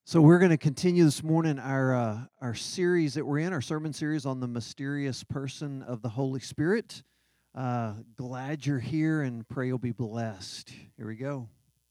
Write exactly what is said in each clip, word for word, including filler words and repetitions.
So we're going to continue this morning our uh, our series that we're in, our sermon series on the mysterious person of the Holy Spirit. Uh, glad you're here and pray you'll be blessed. Here we go.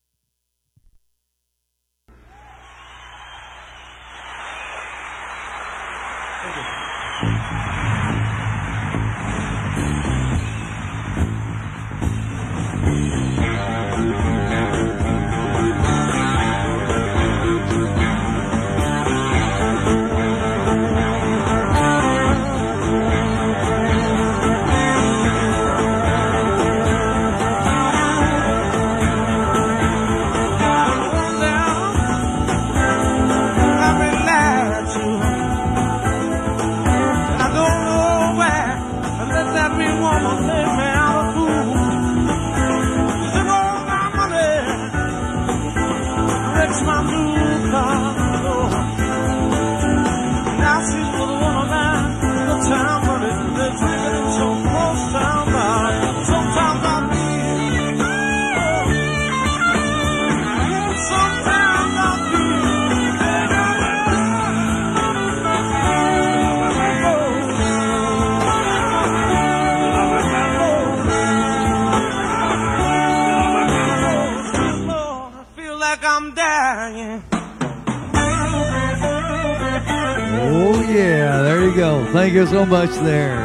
Thank you so much there.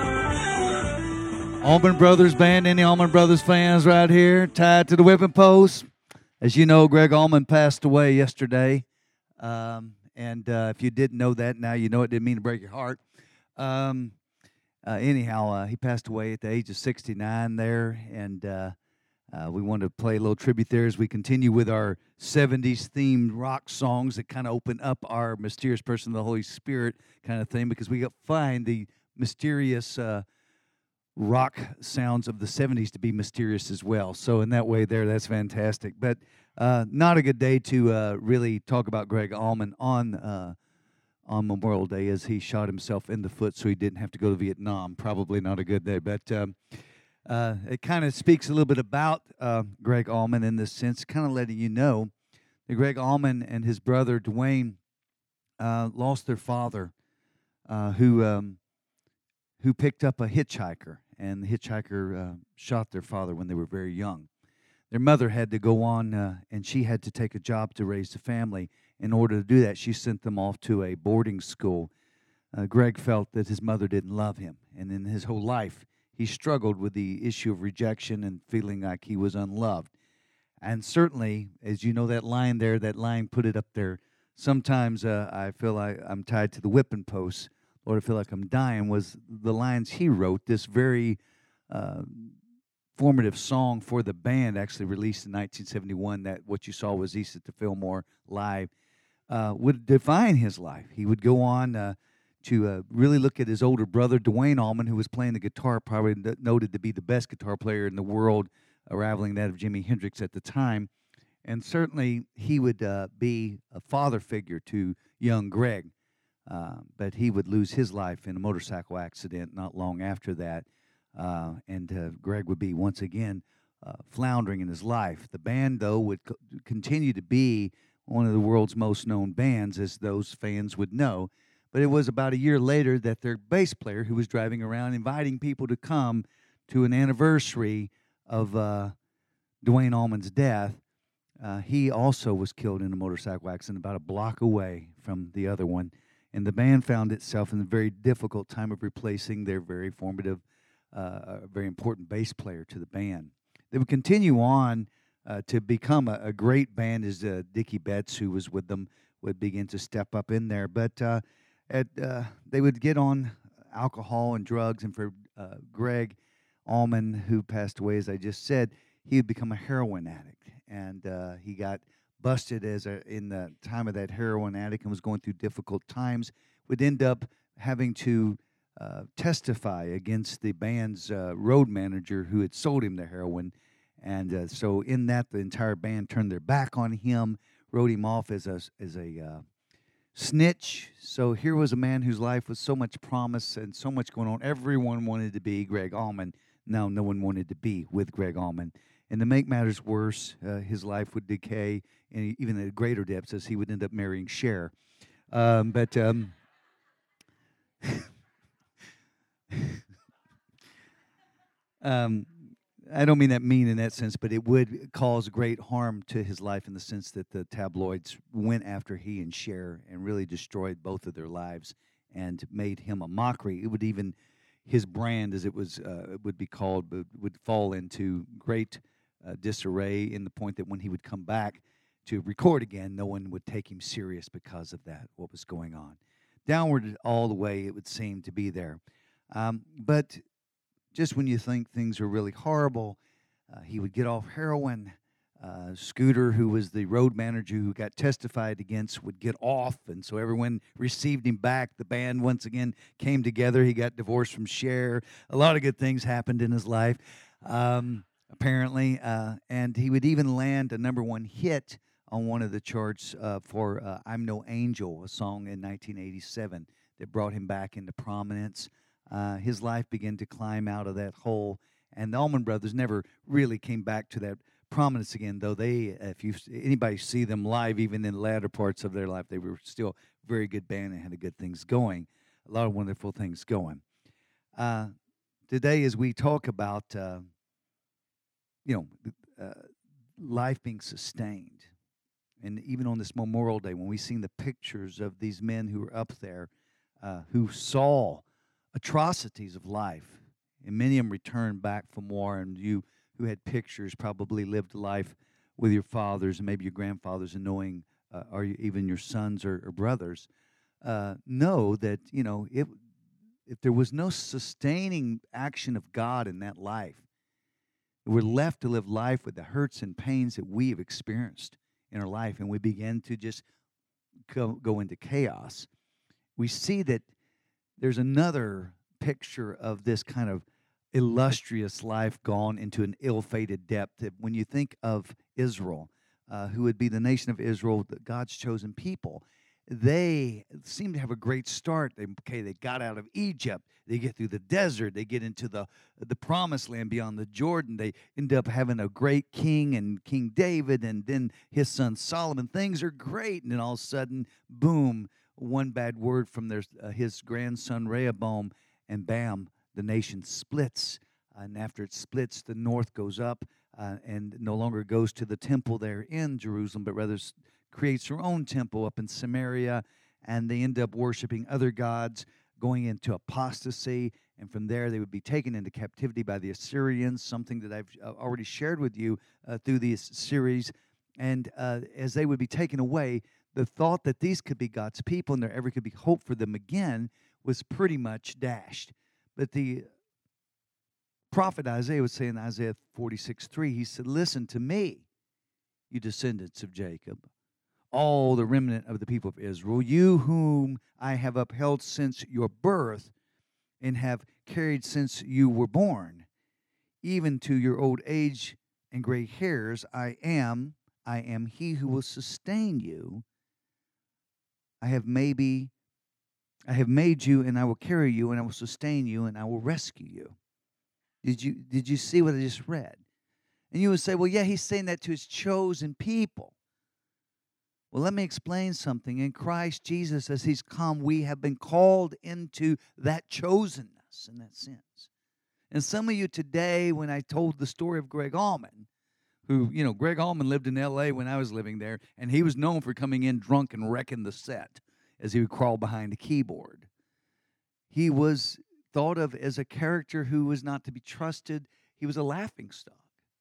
Allman Brothers Band, any Allman Brothers fans right here, tied to the whipping post. As you know, Greg Allman passed away yesterday. Um, and uh, if you didn't know that, now you know it. Didn't mean to break your heart. Um, uh, anyhow, uh, he passed away at the age of sixty-nine there. And uh, uh, we wanted to play a little tribute there as we continue with our seventies themed rock songs that kind of open up our mysterious person of the Holy Spirit kind of thing, because we find the mysterious uh, rock sounds of the seventies to be mysterious as well. So in that way there, that's fantastic. But uh, not a good day to uh, really talk about Greg Allman on uh, on Memorial Day, as he shot himself in the foot so he didn't have to go to Vietnam. Probably not a good day. But um, uh, it kind of speaks a little bit about uh, Greg Allman in this sense, kind of letting you know that Greg Allman and his brother Dwayne uh, lost their father, Uh, who um, who picked up a hitchhiker, and the hitchhiker uh, shot their father when they were very young. Their mother had to go on, uh, and she had to take a job to raise the family. In order to do that, she sent them off to a boarding school. Uh, Greg felt that his mother didn't love him, and in his whole life, he struggled with the issue of rejection and feeling like he was unloved. And certainly, as you know, that line there, that line, put it up there, sometimes uh, I feel like I'm tied to the whipping post, Lord, I feel like I'm dying, was the lines he wrote. This very uh, formative song for the band, actually released in nineteen seventy-one, that what you saw was East at the Fillmore live, uh, would define his life. He would go on uh, to uh, really look at his older brother, Dwayne Allman, who was playing the guitar, probably noted to be the best guitar player in the world, uh, rivaling that of Jimi Hendrix at the time. And certainly he would uh, be a father figure to young Greg. Uh, but he would lose his life in a motorcycle accident not long after that. Uh, and uh, Greg would be once again uh, floundering in his life. The band, though, would co- continue to be one of the world's most known bands, as those fans would know. But it was about a year later that their bass player, who was driving around inviting people to come to an anniversary of uh, Dwayne Allman's death, uh, he also was killed in a motorcycle accident about a block away from the other one. And the band found itself in a very difficult time of replacing their very formative, uh, very important bass player to the band. They would continue on uh, to become a, a great band as uh, Dickie Betts, who was with them, would begin to step up in there. But uh, at, uh, they would get on alcohol and drugs. And for uh, Greg Allman, who passed away, as I just said, he had become a heroin addict. And uh, he got busted as a, in the time of that heroin addict and was going through difficult times, would end up having to uh, testify against the band's uh, road manager who had sold him the heroin. And uh, so in that, the entire band turned their back on him, wrote him off as a, as a uh, snitch. So here was a man whose life was so much promise and so much going on. Everyone wanted to be Greg Allman. Now no one wanted to be with Greg Allman. And to make matters worse, uh, his life would decay and even at greater depths, as he would end up marrying Cher. Um, but um, um, I don't mean that mean in that sense, but it would cause great harm to his life in the sense that the tabloids went after he and Cher and really destroyed both of their lives and made him a mockery. It would even, his brand, as it was uh, would be called, would, would fall into great uh, disarray, in the point that when he would come back to record again, no one would take him serious because of that, what was going on. Downward all the way, it would seem to be there. Um, but just when you think things are really horrible, uh, he would get off heroin. Uh, Scooter, who was the road manager who got testified against, would get off, and so everyone received him back. The band once again came together. He got divorced from Cher. A lot of good things happened in his life, um, apparently, uh, and he would even land a number one hit on one of the charts uh, for uh, "I'm No Angel," a song in nineteen eighty-seven that brought him back into prominence. Uh, his life began to climb out of that hole, and the Allman Brothers never really came back to that prominence again, though they, if you anybody see them live, even in the latter parts of their life, they were still a very good band and had good things going, a lot of wonderful things going. Uh, today, as we talk about, uh, you know, uh, life being sustained, and even on this Memorial Day, when we seen the pictures of these men who were up there, uh, who saw atrocities of life, and many of them returned back from war, and you who had pictures probably lived life with your fathers and maybe your grandfathers, and knowing, uh, or even your sons or, or brothers, uh, know that, you know, if, if there was no sustaining action of God in that life, we're left to live life with the hurts and pains that we have experienced in our life, and we begin to just go, go into chaos. We see that there's another picture of this kind of illustrious life gone into an ill-fated depth. When you think of Israel, uh, who would be the nation of Israel, God's chosen people, they seem to have a great start. They, okay, they got out of Egypt. They get through the desert. They get into the, the promised land beyond the Jordan. They end up having a great king and King David, and then his son Solomon. Things are great, and then all of a sudden, boom, one bad word from their uh, his grandson Rehoboam, and bam, the nation splits. And after it splits, the north goes up uh, and no longer goes to the temple there in Jerusalem, but rather creates her own temple up in Samaria, and they end up worshiping other gods, going into apostasy, and from there they would be taken into captivity by the Assyrians, something that I've already shared with you uh, through this series. And uh, as they would be taken away, the thought that these could be God's people and there ever could be hope for them again was pretty much dashed. But the prophet Isaiah would say in Isaiah forty-six three, he said, "Listen to me, you descendants of Jacob, all the remnant of the people of Israel, you whom I have upheld since your birth and have carried since you were born, even to your old age and gray hairs. I am, I am he who will sustain you. I have maybe, I have made you, and I will carry you, and I will sustain you, and I will rescue you." Did you did you see what I just read? And you would say, well, yeah, he's saying that to his chosen people. Well, let me explain something. In Christ Jesus, as he's come, we have been called into that chosenness in that sense. And some of you today, when I told the story of Greg Allman, who, you know, Greg Allman lived in L A when I was living there, and he was known for coming in drunk and wrecking the set as he would crawl behind a keyboard. He was thought of as a character who was not to be trusted. He was a laughingstock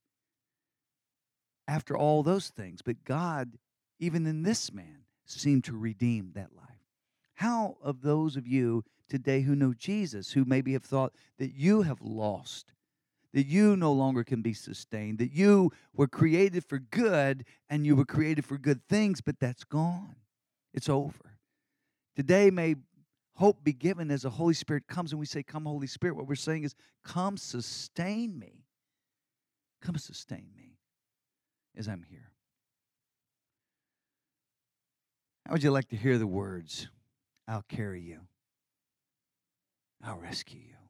after all those things. But God, even in this man, seemed to redeem that life. How of those of you today who know Jesus, who maybe have thought that you have lost, that you no longer can be sustained, that you were created for good and you were created for good things, but that's gone. It's over. Today may hope be given as the Holy Spirit comes and we say, "Come, Holy Spirit." What we're saying is, come sustain me. Come sustain me as I'm here. How would you like to hear the words, "I'll carry you. I'll rescue you.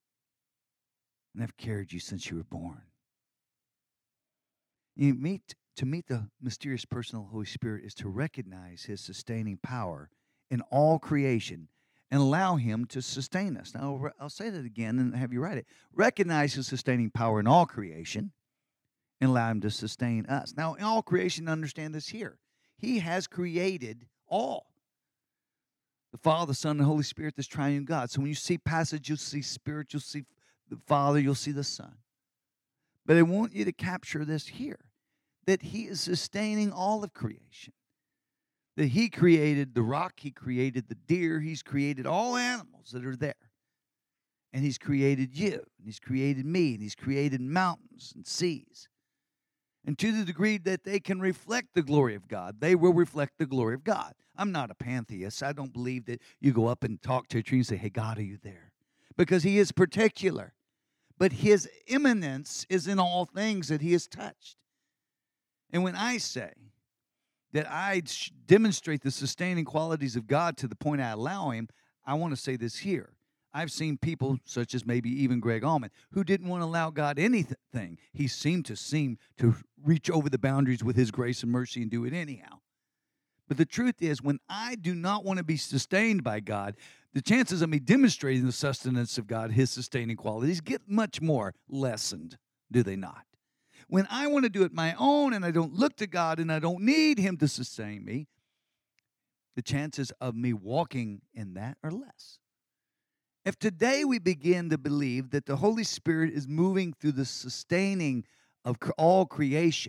And I've carried you since you were born"? You meet to meet the mysterious person of the Holy Spirit is to recognize his sustaining power in all creation and allow him to sustain us. Now, I'll say that again and have you write it. Recognize his sustaining power in all creation and allow him to sustain us. Now, in all creation, understand this here. He has created all. The Father, the Son, and the Holy Spirit, this triune God. So when you see passage, you'll see Spirit, you'll see the Father, you'll see the Son. But I want you to capture this here, that he is sustaining all of creation. That he created the rock, he created the deer, he's created all animals that are there. And he's created you, and he's created me, and he's created mountains and seas. And to the degree that they can reflect the glory of God, they will reflect the glory of God. I'm not a pantheist. I don't believe that you go up and talk to a tree and say, hey, God, are you there? Because he is particular. But his immanence is in all things that he has touched. And when I say that I demonstrate the sustaining qualities of God to the point I allow him, I want to say this here. I've seen people, such as maybe even Greg Allman, who didn't want to allow God anything. He seemed to seem to reach over the boundaries with his grace and mercy and do it anyhow. But the truth is, when I do not want to be sustained by God, the chances of me demonstrating the sustenance of God, his sustaining qualities, get much more lessened, do they not? When I want to do it my own and I don't look to God and I don't need him to sustain me, the chances of me walking in that are less. If today we begin to believe that the Holy Spirit is moving through the sustaining of all creation,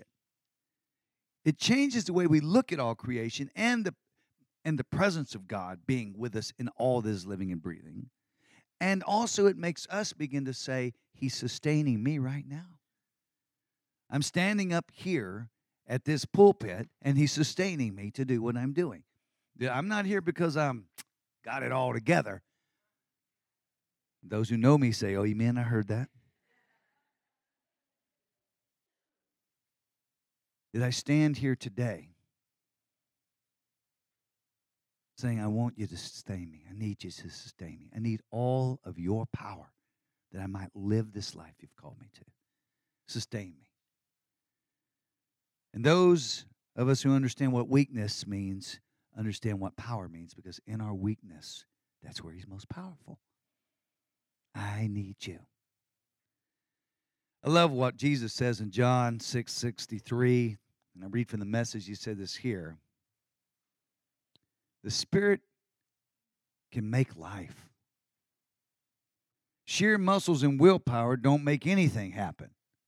it changes the way we look at all creation and the, and the presence of God being with us in all that is living and breathing. And also it makes us begin to say, he's sustaining me right now. I'm standing up here at this pulpit, and he's sustaining me to do what I'm doing. I'm not here because I'm got it all together. Those who know me say, oh, amen, I heard that. That I stand here today saying, I want you to sustain me. I need you to sustain me. I need all of your power that I might live this life you've called me to. Sustain me. And those of us who understand what weakness means, understand what power means, because in our weakness, that's where he's most powerful. I need you. I love what Jesus says in John six sixty-three, and I read from the Message. He said this here. The Spirit can make life. Sheer muscles and willpower don't make anything happen.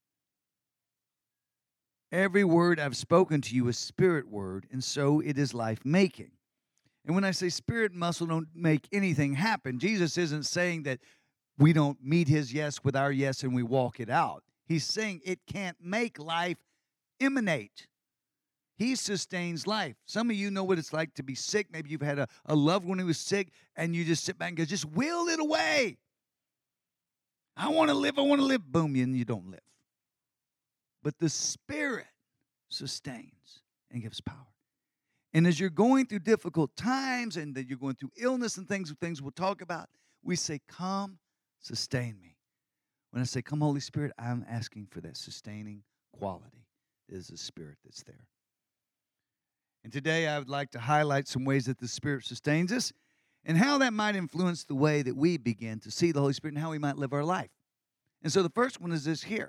Every word I've spoken to you is spirit word, and so it is life-making. And when I say spirit and muscle don't make anything happen, Jesus isn't saying that we don't meet his yes with our yes and we walk it out. He's saying it can't make life emanate. He sustains life. Some of you know what it's like to be sick. Maybe you've had a, a loved one who was sick, and you just sit back and go, just will it away. I want to live, I want to live. Boom, and you don't live. But the Spirit sustains and gives power. And as you're going through difficult times and that you're going through illness and things, things we'll talk about, we say, come, sustain me. When I say, come, Holy Spirit, I'm asking for that sustaining quality. It is the Spirit that's there. And today I would like to highlight some ways that the Spirit sustains us and how that might influence the way that we begin to see the Holy Spirit and how we might live our life. And so the first one is this here.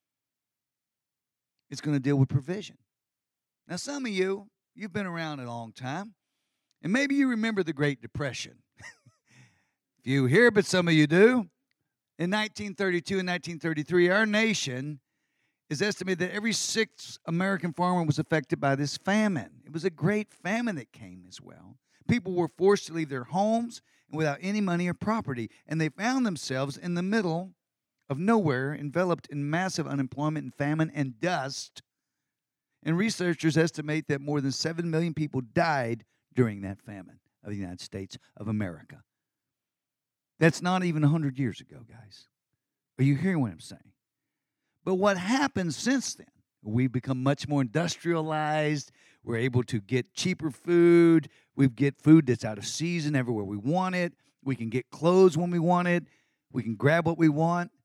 It's going to deal with provision. Now, some of you, you've been around a long time, and maybe you remember the Great Depression. Few here, but some of you do. In nineteen thirty-two and nineteen thirty-three, our nation is estimated that every sixth American farmer was affected by this famine. It was a great famine that came as well. People were forced to leave their homes without any money or property, and they found themselves in the middle of nowhere, enveloped in massive unemployment and famine and dust. And researchers estimate that more than seven million people died during that famine of the United States of America. That's not even one hundred years ago, guys. Are you hearing what I'm saying? But what happened since then? We've become much more industrialized. We're able to get cheaper food. We get food that's out of season everywhere we want it. We can get clothes when we want it. We can grab what we want.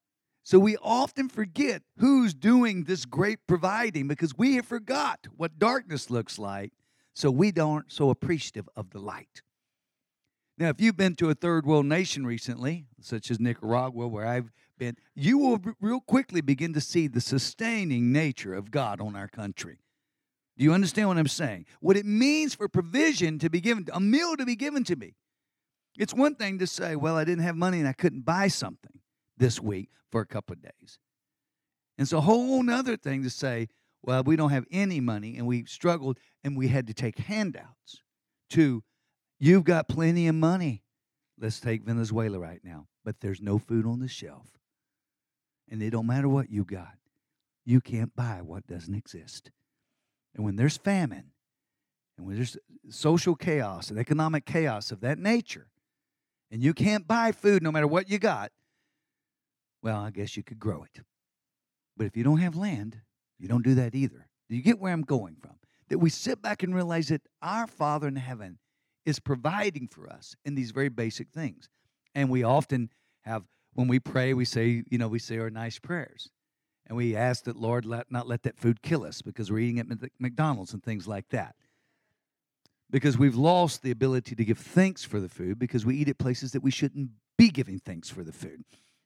So we often forget who's doing this great providing because we have forgot what darkness looks like, so we aren't so appreciative of the light. Now, if you've been to a third world nation recently, such as Nicaragua, where I've been, you will real quickly begin to see the sustaining nature of God on our country. Do you understand what I'm saying? What it means for provision to be given, a meal to be given to me. It's one thing to say, well, I didn't have money and I couldn't buy something this week for a couple of days. And it's a whole other thing to say, well, we don't have any money and we struggled and we had to take handouts, to you've got plenty of money. Let's take Venezuela right now, but there's no food on the shelf. And it don't matter what you got. You can't buy what doesn't exist. And when there's famine, and when there's social chaos and economic chaos of that nature, and you can't buy food no matter what you got, well, I guess you could grow it. But if you don't have land, you don't do that either. Do you get where I'm going from? That we sit back and realize that our Father in heaven is providing for us in these very basic things. And we often have, when we pray, we say, you know, we say our nice prayers. And we ask that, Lord, let not let that food kill us because we're eating at McDonald's and things like that. Because we've lost the ability to give thanks for the food because we eat at places that we shouldn't be giving thanks for the food.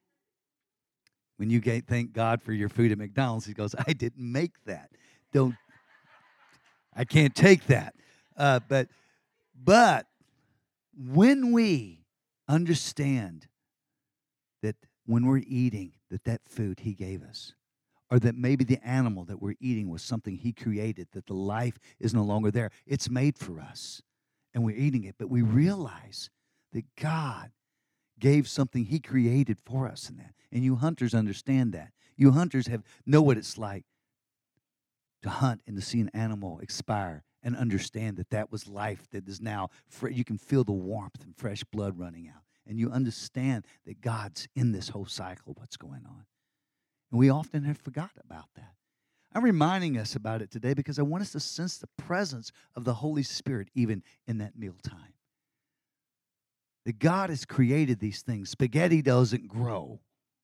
When you thank God for your food at McDonald's, he goes, I didn't make that. Don't, I can't take that. Uh, but, but when we understand that when we're eating, that that food he gave us, or that maybe the animal that we're eating was something he created, that the life is no longer there. It's made for us, and we're eating it. But we realize that God gave something he created for us in that. And you hunters understand that. You hunters have know what it's like to hunt and to see an animal expire and understand that that was life that is now, you can feel the warmth and fresh blood running out. And you understand that God's in this whole cycle of what's going on. And we often have forgotten about that. I'm reminding us about it today because I want us to sense the presence of the Holy Spirit even in that mealtime. That God has created these things. Spaghetti doesn't grow.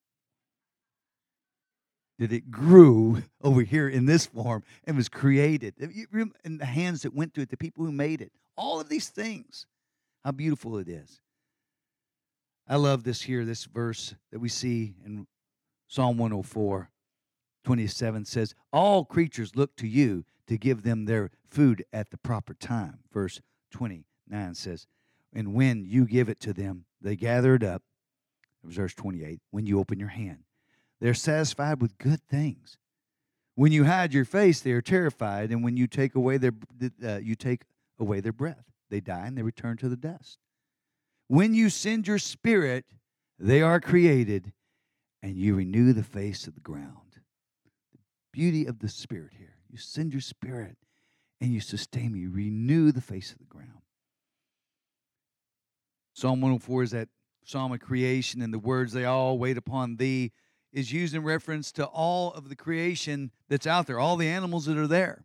That it grew over here in this form and was created. And the hands that went to it, the people who made it. All of these things. How beautiful it is. I love this here, this verse that we see in Psalm one oh four, twenty-seven says, all creatures look to you to give them their food at the proper time. Verse twenty-nine says, and when you give it to them, they gather it up. Verse twenty-eight, when you open your hand, they're satisfied with good things. When you hide your face, they are terrified, and when you take away their uh, you take away their breath, they die and they return to the dust. When you send your spirit, they are created, and you renew the face of the ground. The beauty of the Spirit here. You send your Spirit, and you sustain me. You renew the face of the ground. Psalm one oh four is that psalm of creation, and the words, they all wait upon thee, is used in reference to all of the creation that's out there, all the animals that are there.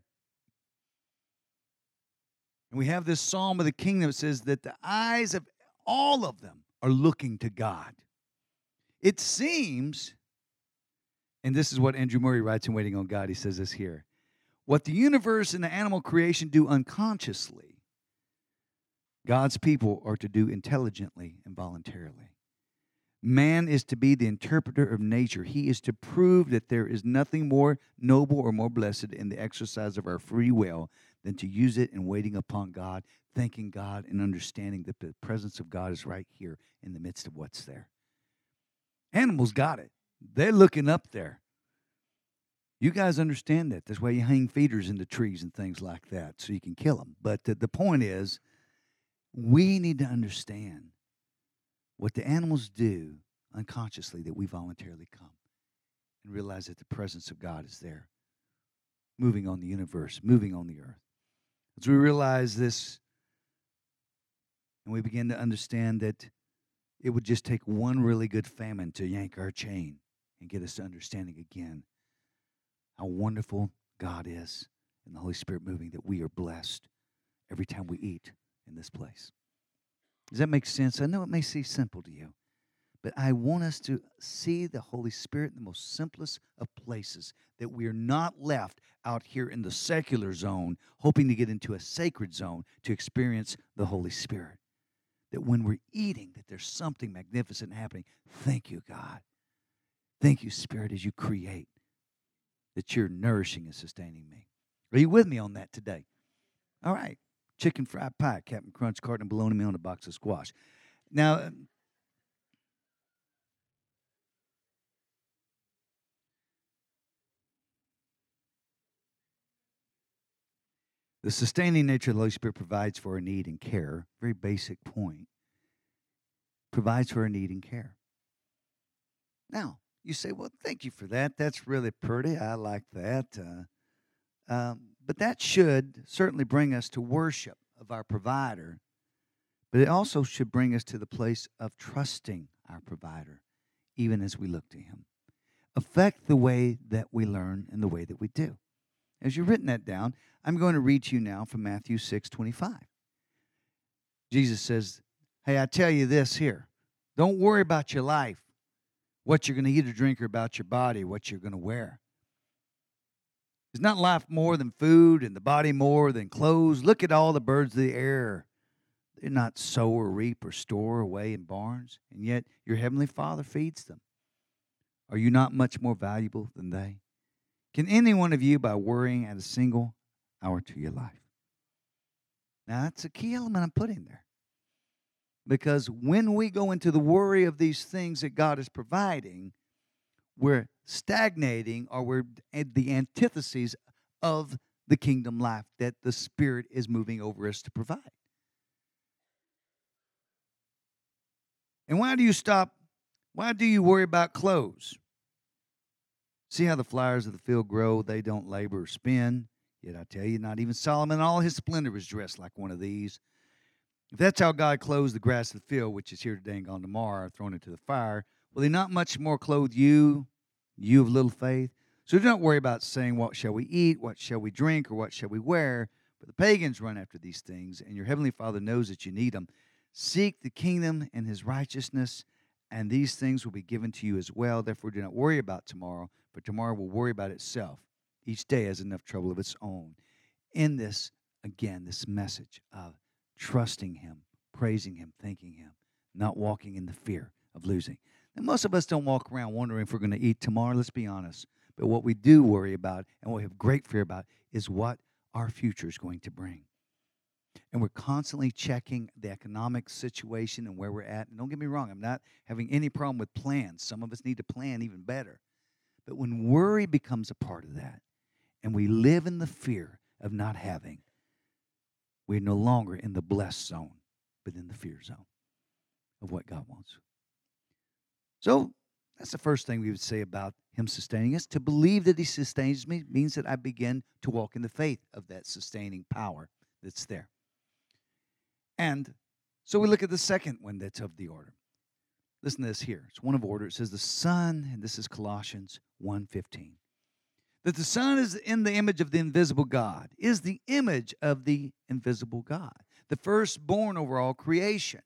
And we have this psalm of the kingdom that says that the eyes of all of them are looking to God. It seems, and this is what Andrew Murray writes in Waiting on God, he says this here, what the universe and the animal creation do unconsciously, God's people are to do intelligently and voluntarily. Man is to be the interpreter of nature. He is to prove that there is nothing more noble or more blessed in the exercise of our free will than to use it in waiting upon God, thanking God, and understanding that the presence of God is right here in the midst of what's there. Animals got it. They're looking up there. You guys understand that. That's why you hang feeders into trees and things like that, so you can kill them. But the, the point is, we need to understand what the animals do unconsciously, that we voluntarily come and realize that the presence of God is there, moving on the universe, moving on the earth. As we realize this, and we begin to understand that it would just take one really good famine to yank our chain and get us to understanding again how wonderful God is and the Holy Spirit moving, that we are blessed every time we eat in this place. Does that make sense? I know it may seem simple to you, But I want us to see the Holy Spirit in the most simplest of places, that we are not left out here in the secular zone hoping to get into a sacred zone to experience the Holy Spirit. That when we're eating, that there's something magnificent happening. Thank you, God. Thank you, Spirit, as you create, that you're nourishing and sustaining me. Are you with me on that today? All right. Chicken fried pie, Captain Crunch, carton of bologna meal, and a box of squash. Now, the sustaining nature of the Holy Spirit provides for our need and care. Very basic point. Provides for our need and care. Now, you say, well, thank you for that. That's really pretty. I like that. Uh, um, but that should certainly bring us to worship of our provider. But it also should bring us to the place of trusting our provider, even as we look to him. Affect the way that we learn and the way that we do. As you've written that down, I'm going to read to you now from Matthew six twenty-five. Jesus says, hey, I tell you this here. Don't worry about your life, what you're going to eat or drink, or about your body, what you're going to wear. Is not life more than food, and the body more than clothes? Look at all the birds of the air. They not sow or reap or store away in barns, and yet your heavenly Father feeds them. Are you not much more valuable than they? Can any one of you, by worrying, add a single hour to your life? Now, that's a key element I'm putting there. Because when we go into the worry of these things that God is providing, we're stagnating, or we're at the antitheses of the kingdom life that the Spirit is moving over us to provide. And why do you stop? Why do you worry about clothes? See how the flowers of the field grow? They don't labor or spin. Yet I tell you, not even Solomon in all his splendor was dressed like one of these. If that's how God clothes the grass of the field, which is here today and gone tomorrow, thrown into the fire, will he not much more clothe you, you of little faith? So do not worry about saying, what shall we eat, what shall we drink, or what shall we wear? For the pagans run after these things, and your heavenly Father knows that you need them. Seek the kingdom and his righteousness, and these things will be given to you as well. Therefore, do not worry about tomorrow, for tomorrow will worry about itself. Each day has enough trouble of its own. In this, again, this message of trusting him, praising him, thanking him, not walking in the fear of losing. And most of us don't walk around wondering if we're going to eat tomorrow, let's be honest. But what we do worry about and what we have great fear about is what our future is going to bring. And we're constantly checking the economic situation and where we're at. And don't get me wrong, I'm not having any problem with plans. Some of us need to plan even better. But when worry becomes a part of that, and we live in the fear of not having, we're no longer in the blessed zone, but in the fear zone of what God wants. So that's the first thing we would say about him sustaining us. To believe that he sustains me means that I begin to walk in the faith of that sustaining power that's there. And so we look at the second one that's of the order. Listen to this here. It's one of order. It says the Son, and this is Colossians one fifteen. That the Son is in the image of the invisible God, is the image of the invisible God, the firstborn over all creation.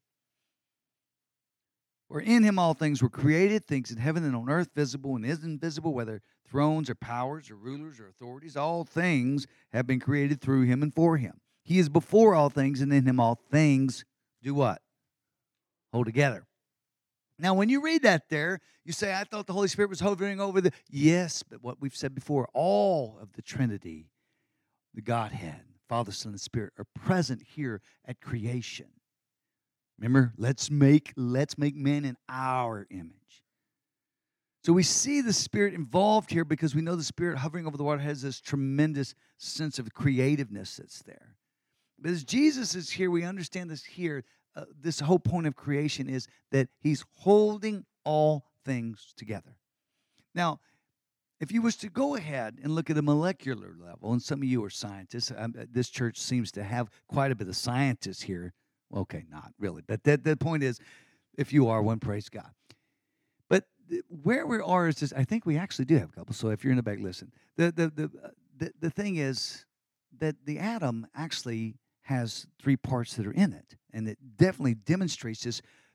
For in him all things were created, things in heaven and on earth, visible and invisible, whether thrones or powers or rulers or authorities, all things have been created through him and for him. He is before all things, and in him all things do what? Hold together. Now, when you read that there, you say, I thought the Holy Spirit was hovering over the... Yes, but what we've said before, all of the Trinity, the Godhead, Father, Son, and Spirit, are present here at creation. Remember, let's make, let's make man in our image. So we see the Spirit involved here because we know the Spirit hovering over the water has this tremendous sense of creativeness that's there. But as Jesus is here, we understand this here. Uh, this whole point of creation is that he's holding all things together. Now, if you was to go ahead and look at a molecular level, and some of you are scientists, um, this church seems to have quite a bit of scientists here. Well, okay, not really, but the, the point is, if you are one, praise God. But where we are is this, I think we actually do have a couple, so if you're in the back, listen. The, the, the, the, the thing is that the atom actually has three parts that are in it, and it definitely demonstrates this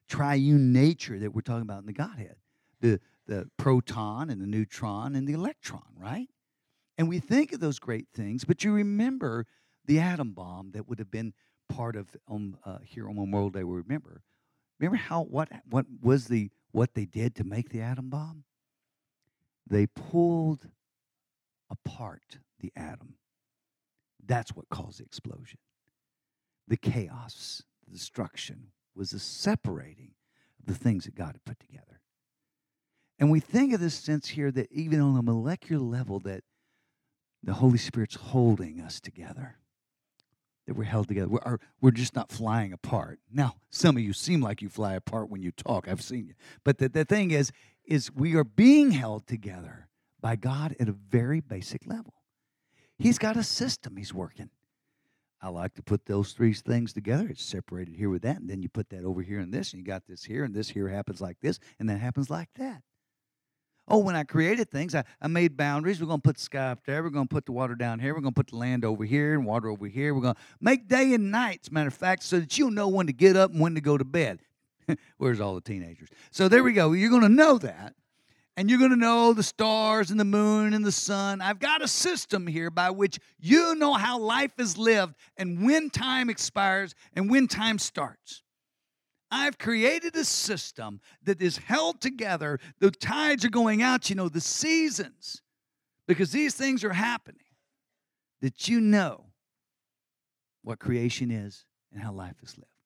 triune nature that we're talking about in the Godhead. The, the proton and the neutron and the electron, right? And we think of those great things, but you remember the atom bomb that would have been part of um, uh, here on Memorial Day. We remember, remember how what what was the what they did to make the atom bomb? They pulled apart the atom. That's what caused the explosion. The chaos, the destruction was the separating of the things that God had put together. And we think of this sense here that even on a molecular level that the Holy Spirit's holding us together, that we're held together. We're, we're just not flying apart. Now, some of you seem like you fly apart when you talk. I've seen you. But the, the thing is, is we are being held together by God at a very basic level. He's got a system he's working. I like to put those three things together. It's separated here with that, and then you put that over here and this, and you got this here, and this here happens like this, and that happens like that. Oh, when I created things, I, I made boundaries. We're going to put the sky up there. We're going to put the water down here. We're going to put the land over here and water over here. We're going to make day and night, as a matter of fact, so that you'll know when to get up and when to go to bed. Where's all the teenagers? So there we go. You're going to know that. And you're going to know the stars and the moon and the sun. I've got a system here by which you know how life is lived and when time expires and when time starts. I've created a system that is held together. The tides are going out, you know, the seasons, because these things are happening, that you know what creation is and how life is lived.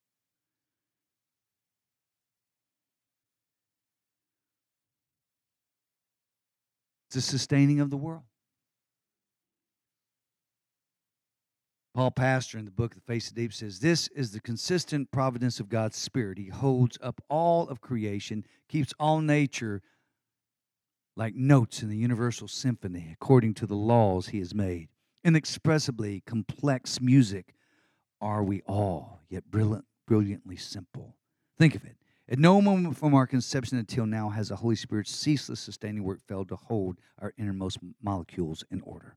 It's the sustaining of the world. Paul Pastor in the book The Face of Deep says, this is the consistent providence of God's Spirit. He holds up all of creation, keeps all nature like notes in the universal symphony according to the laws he has made. Inexpressibly complex music are we all, yet brilliant, brilliantly simple. Think of it. At no moment from our conception until now has the Holy Spirit's ceaseless sustaining work failed to hold our innermost molecules in order.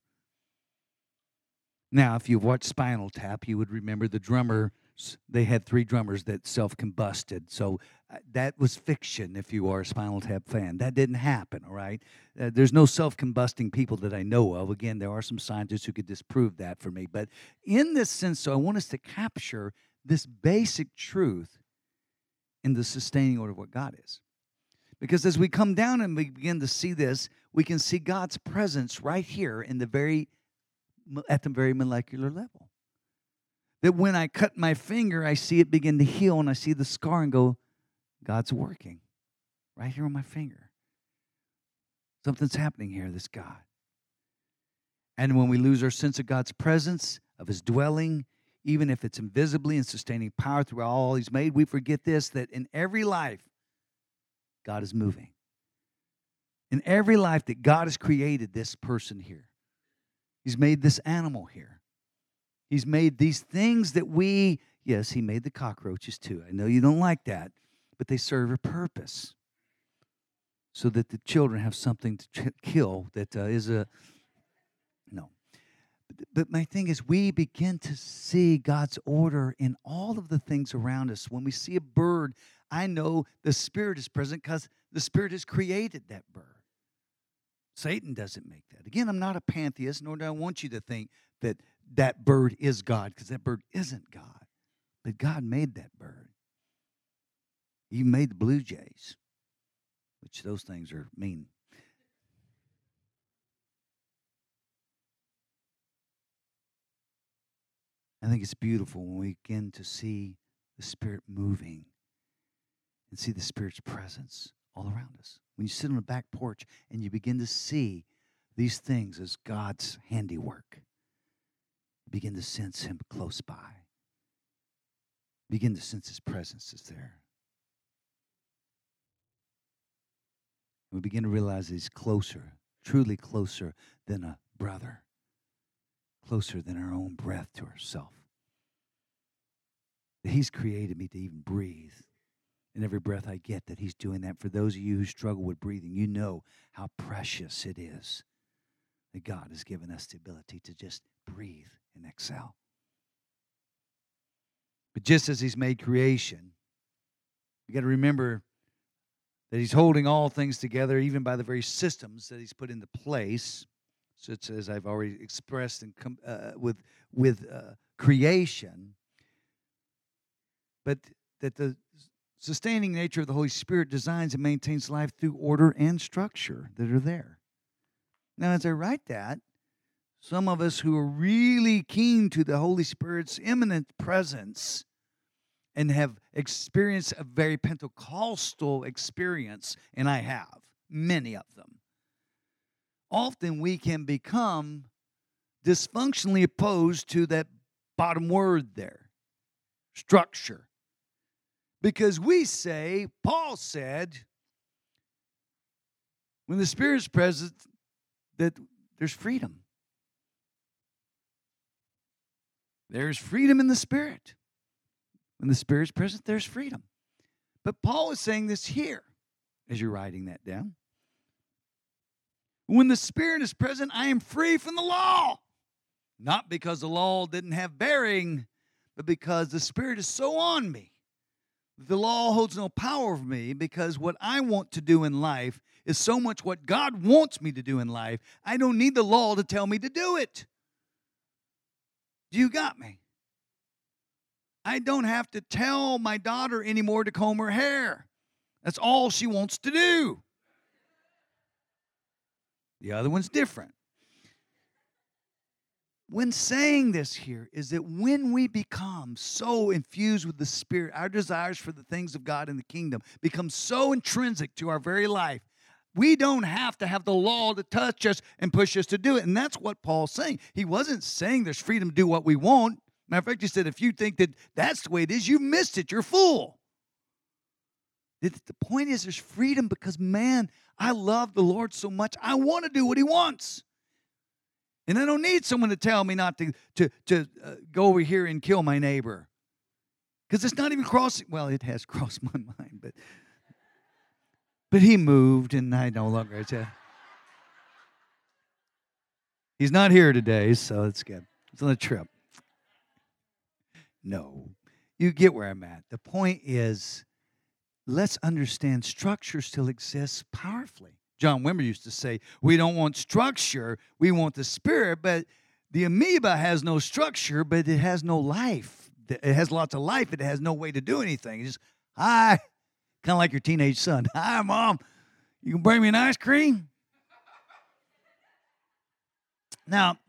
Now, if you've watched Spinal Tap, you would remember the drummer, they had three drummers that self-combusted. So uh, that was fiction if you are a Spinal Tap fan. That didn't happen, all right? Uh, there's no self-combusting people that I know of. Again, there are some scientists who could disprove that for me. But in this sense, so I want us to capture this basic truth in the sustaining order of what God is. Because as we come down and we begin to see this, we can see God's presence right here in the very at the very molecular level. That when I cut my finger, I see it begin to heal, and I see the scar and go, God's working right here on my finger. Something's happening here, this God. And when we lose our sense of God's presence, of his dwelling, even if it's invisibly and sustaining power throughout all he's made, we forget this, that in every life, God is moving. In every life that God has created this person here. He's made this animal here. He's made these things that we, yes, he made the cockroaches too. I know you don't like that, but they serve a purpose so that the children have something to ch- kill that uh, is a, no. But, but my thing is we begin to see God's order in all of the things around us. When we see a bird, I know the Spirit is present because the Spirit has created that bird. Satan doesn't make that. Again, I'm not a pantheist, nor do I want you to think that that bird is God, because that bird isn't God. But God made that bird. He made the blue jays, which those things are mean. I think it's beautiful when we begin to see the Spirit moving and see the Spirit's presence all around us. When you sit on the back porch and you begin to see these things as God's handiwork, you begin to sense him close by. You begin to sense his presence is there. We begin to realize he's closer, truly closer than a brother, closer than our own breath to ourselves. He's created me to even breathe. And every breath I get, that he's doing that. For those of you who struggle with breathing, you know how precious it is that God has given us the ability to just breathe and exhale. But just as he's made creation, You got to remember that he's holding all things together, even by the very systems that he's put into place, such as I've already expressed and com- uh, with with uh, creation. But that the sustaining nature of the Holy Spirit designs and maintains life through order and structure that are there. Now, as I write that, some of us who are really keen to the Holy Spirit's imminent presence and have experienced a very Pentecostal experience, and I have, many of them, often we can become dysfunctionally opposed to that bottom word there, structure. Because we say, Paul said, when the Spirit's present, that there's freedom. There's freedom in the Spirit. When the Spirit's present, there's freedom. But Paul is saying this here, as you're writing that down. When the Spirit is present, I am free from the law. Not because the law didn't have bearing, but because the Spirit is so on me. The law holds no power over me, because what I want to do in life is so much what God wants me to do in life. I don't need the law to tell me to do it. You got me? I don't have to tell my daughter anymore to comb her hair. That's all she wants to do. The other one's different. When saying this here is that when we become so infused with the Spirit, our desires for the things of God in the kingdom become so intrinsic to our very life, we don't have to have the law to touch us and push us to do it. And that's what Paul's saying. He wasn't saying there's freedom to do what we want. Matter of fact, he said, if you think that that's the way it is, you missed it. You're a fool. The point is, there's freedom because, man, I love the Lord so much. I want to do what he wants. And I don't need someone to tell me not to, to, to uh, go over here and kill my neighbor. Because it's not even crossing. Well, it has crossed my mind. But but he moved, and I no longer. It's a, he's not here today, so it's good. It's on a trip. No. You get where I'm at. The point is, let's understand structure still exists powerfully. John Wimber used to say, we don't want structure, we want the Spirit, but the amoeba has no structure, but it has no life. It has lots of life, it has no way to do anything. It's just, hi, kind of like your teenage son. Hi, Mom, you can bring me an ice cream? Now,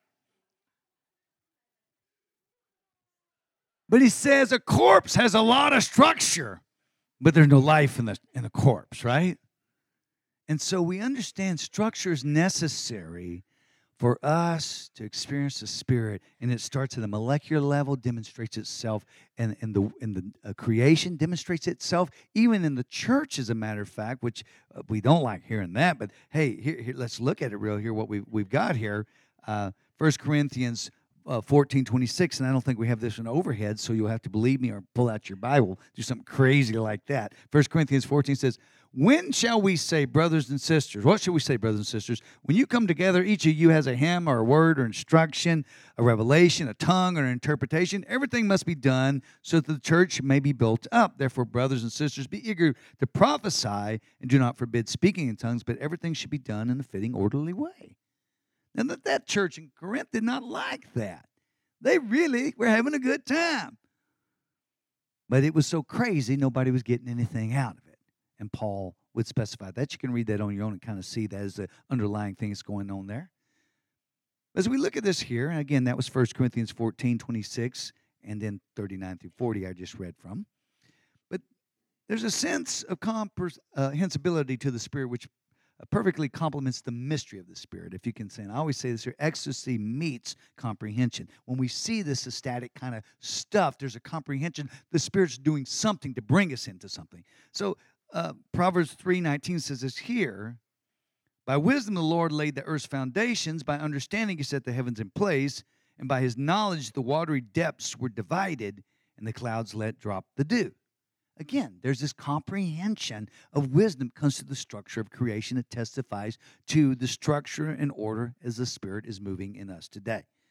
but he says a corpse has a lot of structure, but there's no life in the, in the corpse, right? And so we understand structure is necessary for us to experience the Spirit, and it starts at a molecular level, demonstrates itself, and in the in the uh, creation demonstrates itself, even in the church, as a matter of fact, which uh, we don't like hearing that. But hey, here, here, let's look at it real here. What we we've got here, uh, First Corinthians uh, fourteen twenty-six, and I don't think we have this in overhead, so you'll have to believe me or pull out your Bible, do something crazy like that. First Corinthians fourteen says, when shall we say, brothers and sisters? What should we say, brothers and sisters? When you come together, each of you has a hymn or a word or instruction, a revelation, a tongue or an interpretation. Everything must be done so that the church may be built up. Therefore, brothers and sisters, be eager to prophesy and do not forbid speaking in tongues, but everything should be done in a fitting, orderly way. Now, that, that church in Corinth did not like that. They really were having a good time. But it was so crazy, nobody was getting anything out of it. And Paul would specify that. You can read that on your own and kind of see that as the underlying thing that's going on there. As we look at this here, and again, that was First Corinthians fourteen twenty-six, and then thirty-nine through forty I just read from. But there's a sense of comprehensibility to the Spirit which perfectly complements the mystery of the Spirit, if you can say. And I always say this here, ecstasy meets comprehension. When we see this ecstatic kind of stuff, there's a comprehension. The Spirit's doing something to bring us into something. So uh, Proverbs three nineteen says this here, by wisdom the Lord laid the earth's foundations, by understanding he set the heavens in place, and by his knowledge the watery depths were divided, and the clouds let drop the dew. Again, there's this comprehension of wisdom comes to the structure of creation that testifies to the structure and order as the Spirit is moving in us today.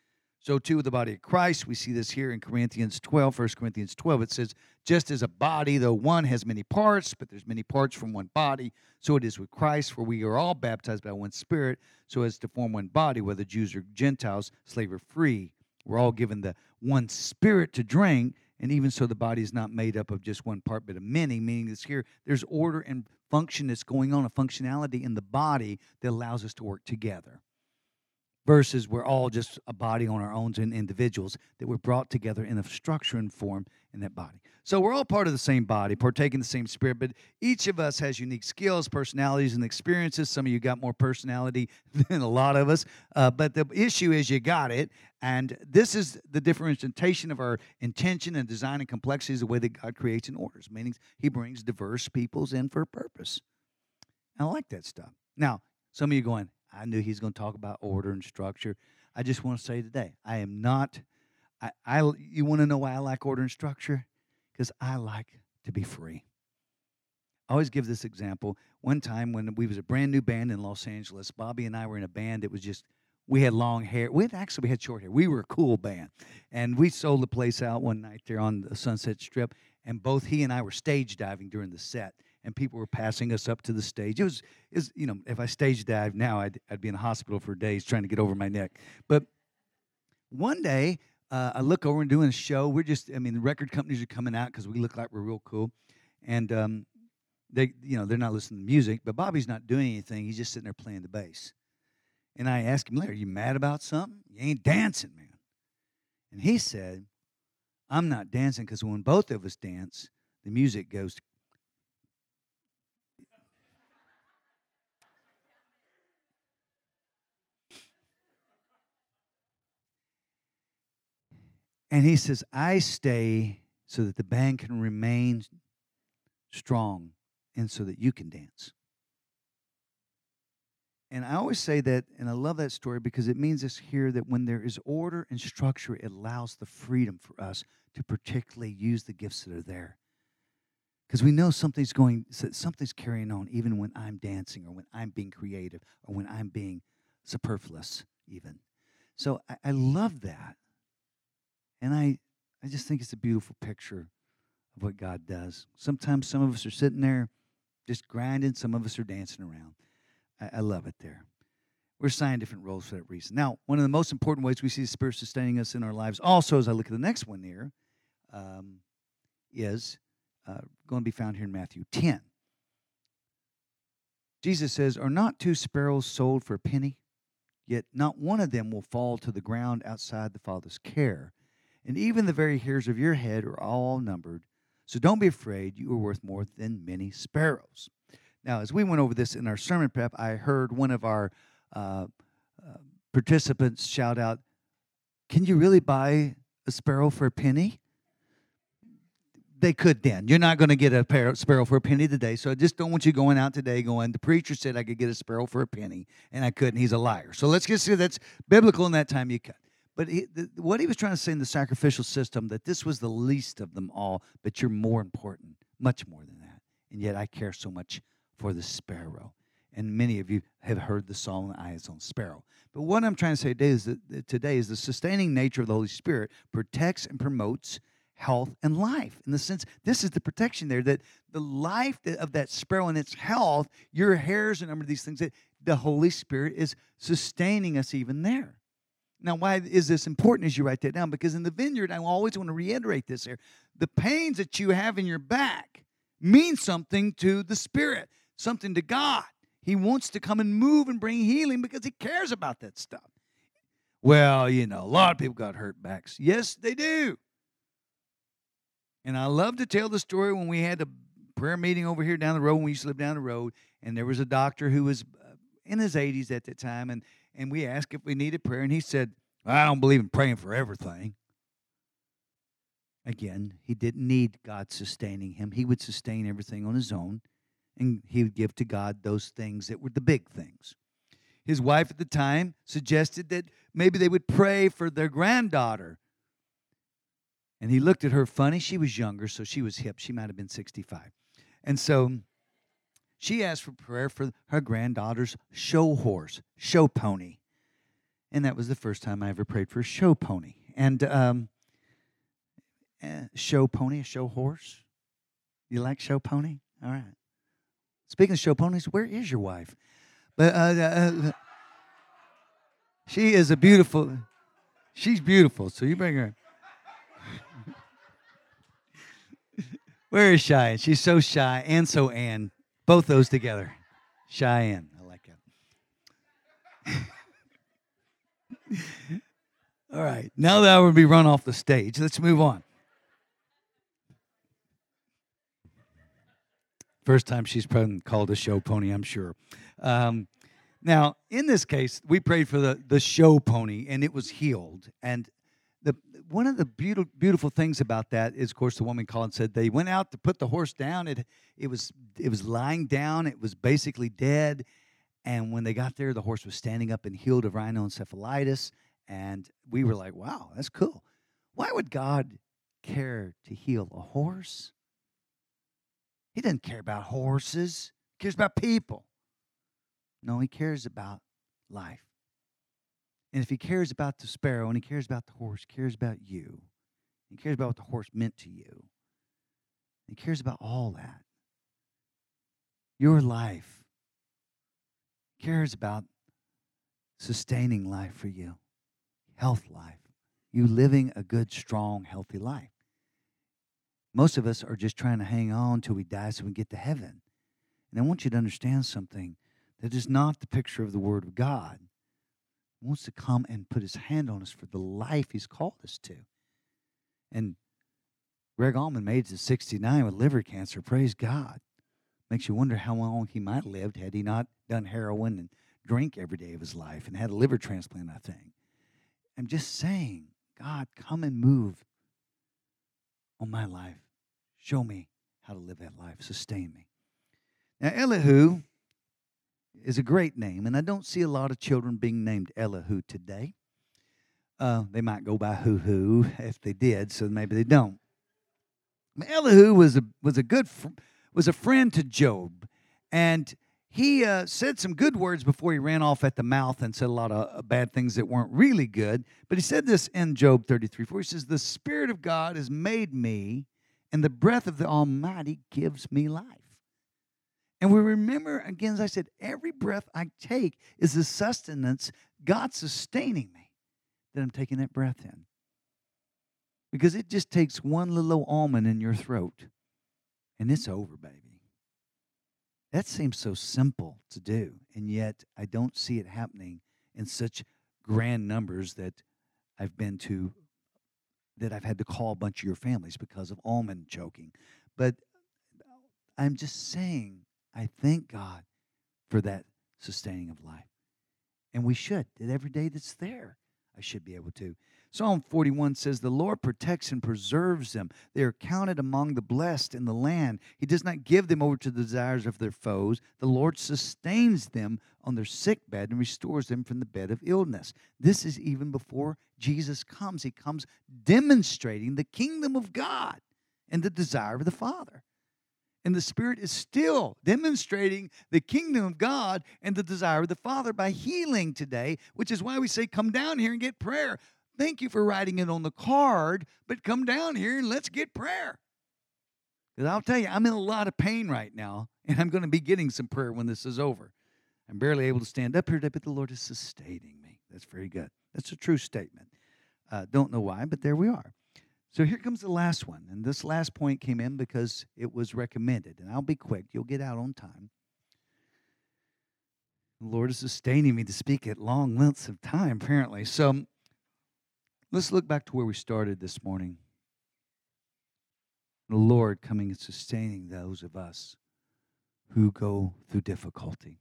So too with the body of Christ. We see this here in Corinthians twelve, First Corinthians twelve. It says, just as a body, though one has many parts, but there's many parts from one body, so it is with Christ, for we are all baptized by one Spirit, so as to form one body, whether Jews or Gentiles, slave or free. We're all given the one Spirit to drink, and even so the body is not made up of just one part, but of many, meaning this here, there's order and function that's going on, a functionality in the body that allows us to work together. Versus we're all just a body on our own and individuals that we're brought together in a structure and form in that body. So we're all part of the same body, partaking the same Spirit, but each of us has unique skills, personalities, and experiences. Some of you got more personality than a lot of us, uh, but the issue is you got it, and this is the differentiation of our intention and design and complexities, the way that God creates and orders, meaning he brings diverse peoples in for a purpose. I like that stuff. Now, some of you going, I knew he's going to talk about order and structure. I just want to say today, I am not, I, I you want to know why I like order and structure? Because I like to be free. I always give this example. One time when we was a brand new band in Los Angeles, Bobby and I were in a band that was just, we had long hair. We had, actually, we had short hair. We were a cool band. And we sold the place out one night there on the Sunset Strip, and both he and I were stage diving during the set. And people were passing us up to the stage. It was, it was you know, if I stage dive now, I'd, I'd be in the hospital for days trying to get over my neck. But one day, uh, I look over and doing a show. We're just, I mean, the record companies are coming out because we look like we're real cool. And um, they, you know, they're not listening to music. But Bobby's not doing anything. He's just sitting there playing the bass. And I asked him later, are you mad about something? You ain't dancing, man. And he said, I'm not dancing because when both of us dance, the music goes to And he says, I stay so that the band can remain strong and so that you can dance. And I always say that, and I love that story because it means this here that when there is order and structure, it allows the freedom for us to particularly use the gifts that are there. Because we know something's going, something's carrying on even when I'm dancing or when I'm being creative or when I'm being superfluous even. So I, I love that. And I, I just think it's a beautiful picture of what God does. Sometimes some of us are sitting there just grinding. Some of us are dancing around. I, I love it there. We're assigned different roles for that reason. Now, one of the most important ways we see the Spirit sustaining us in our lives also, as I look at the next one here, um, is uh, going to be found here in Matthew ten. Jesus says, are not two sparrows sold for a penny? Yet not one of them will fall to the ground outside the Father's care. And even the very hairs of your head are all numbered. So don't be afraid. You are worth more than many sparrows. Now, as we went over this in our sermon prep, I heard one of our uh, uh, participants shout out, can you really buy a sparrow for a penny? They could then. You're not going to get a sparrow for a penny today, so I just don't want you going out today going, the preacher said I could get a sparrow for a penny, and I couldn't. He's a liar. So let's just say that's biblical in that time you could. But he, the, what he was trying to say in the sacrificial system, that this was the least of them all, but you're more important, much more than that. And yet I care so much for the sparrow. And many of you have heard the song, "The Eye is on the Sparrow." But what I'm trying to say today is that today is the sustaining nature of the Holy Spirit protects and promotes health and life. In the sense, this is the protection there, that the life of that sparrow and its health, your hairs and number of these things, that the Holy Spirit is sustaining us even there. Now, why is this important as you write that down? Because in the vineyard, I always want to reiterate this here. The pains that you have in your back mean something to the Spirit, something to God. He wants to come and move and bring healing because he cares about that stuff. Well, you know, a lot of people got hurt backs. Yes, they do. And I love to tell the story when we had a prayer meeting over here down the road, when we used to live down the road, and there was a doctor who was in his eighties at that time, and And we asked if we needed prayer, and he said, I don't believe in praying for everything. Again, he didn't need God sustaining him. He would sustain everything on his own, and he would give to God those things that were the big things. His wife at the time suggested that maybe they would pray for their granddaughter. And he looked at her funny. She was younger, so she was hip. She might have been sixty-five. And so she asked for prayer for her granddaughter's show horse, show pony. And that was the first time I ever prayed for a show pony. And um, uh, show pony, a show horse. You like show pony? All right. Speaking of show ponies, where is your wife? But uh, uh, she is a beautiful, she's beautiful, so you bring her. Where is Cheyenne? She's so shy and so Ann. Both those together. Cheyenne. I like it. All right. Now that I would be run off the stage, let's move on. First time she's been called a show pony, I'm sure. Um, now, in this case, we prayed for the, the show pony, and it was healed. And the one of the beautiful beautiful things about that is, of course, the woman called and said they went out to put the horse down. It it was it was lying down. It was basically dead. And when they got there, the horse was standing up and healed of rhinoencephalitis. And we were like, wow, that's cool. Why would God care to heal a horse? He doesn't care about horses. He cares about people. No, he cares about life. And if he cares about the sparrow and he cares about the horse, he cares about you. He cares about what the horse meant to you. He cares about all that. Your life. He cares about sustaining life for you. Health life. You living a good, strong, healthy life. Most of us are just trying to hang on till we die so we get to heaven. And I want you to understand something. That is not the picture of the Word of God. He wants to come and put his hand on us for the life he's called us to. And Greg Allman made it to sixty-nine with liver cancer. Praise God. Makes you wonder how long he might have lived had he not done heroin and drank every day of his life and had a liver transplant, I think. I'm just saying, God, come and move on my life. Show me how to live that life. Sustain me. Now, Elihu is a great name, and I don't see a lot of children being named Elihu today. Uh, they might go by Hoo-Hoo if they did, so maybe they don't. But Elihu was a was a good fr- was a friend to Job, and he uh, said some good words before he ran off at the mouth and said a lot of uh, bad things that weren't really good. But he said this in Job thirty-three four. He says, "The Spirit of God has made me, and the breath of the Almighty gives me life." And we remember, again, as I said, every breath I take is the sustenance, God sustaining me, that I'm taking that breath in. Because it just takes one little almond in your throat, and it's over, baby. That seems so simple to do, and yet I don't see it happening in such grand numbers that I've been to, that I've had to call a bunch of your families because of almond choking. But I'm just saying, I thank God for that sustaining of life. And we should. That every day that's there, I should be able to. Psalm forty-one says, "The Lord protects and preserves them. They are counted among the blessed in the land. He does not give them over to the desires of their foes. The Lord sustains them on their sick bed and restores them from the bed of illness." This is even before Jesus comes. He comes demonstrating the kingdom of God and the desire of the Father. And the Spirit is still demonstrating the kingdom of God and the desire of the Father by healing today, which is why we say, come down here and get prayer. Thank you for writing it on the card, but come down here and let's get prayer. Because I'll tell you, I'm in a lot of pain right now, and I'm going to be getting some prayer when this is over. I'm barely able to stand up here today, but the Lord is sustaining me. That's very good. That's a true statement. Uh, don't know why, but there we are. So here comes the last one. And this last point came in because it was recommended. And I'll be quick. You'll get out on time. The Lord is sustaining me to speak at long lengths of time, apparently. So let's look back to where we started this morning. The Lord coming and sustaining those of us who go through difficulty.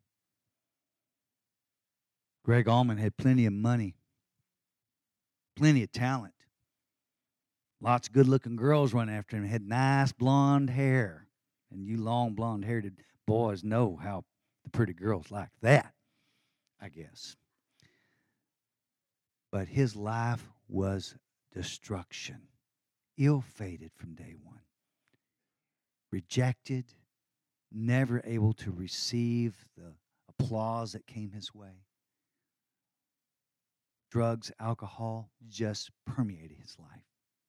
Greg Allman had plenty of money, plenty of talent. Lots of good-looking girls run after him. He had nice blonde hair. And you long blonde-haired boys know how the pretty girls like that, I guess. But his life was destruction. Ill-fated from day one. Rejected. Never able to receive the applause that came his way. drugs, alcohol just permeated his life.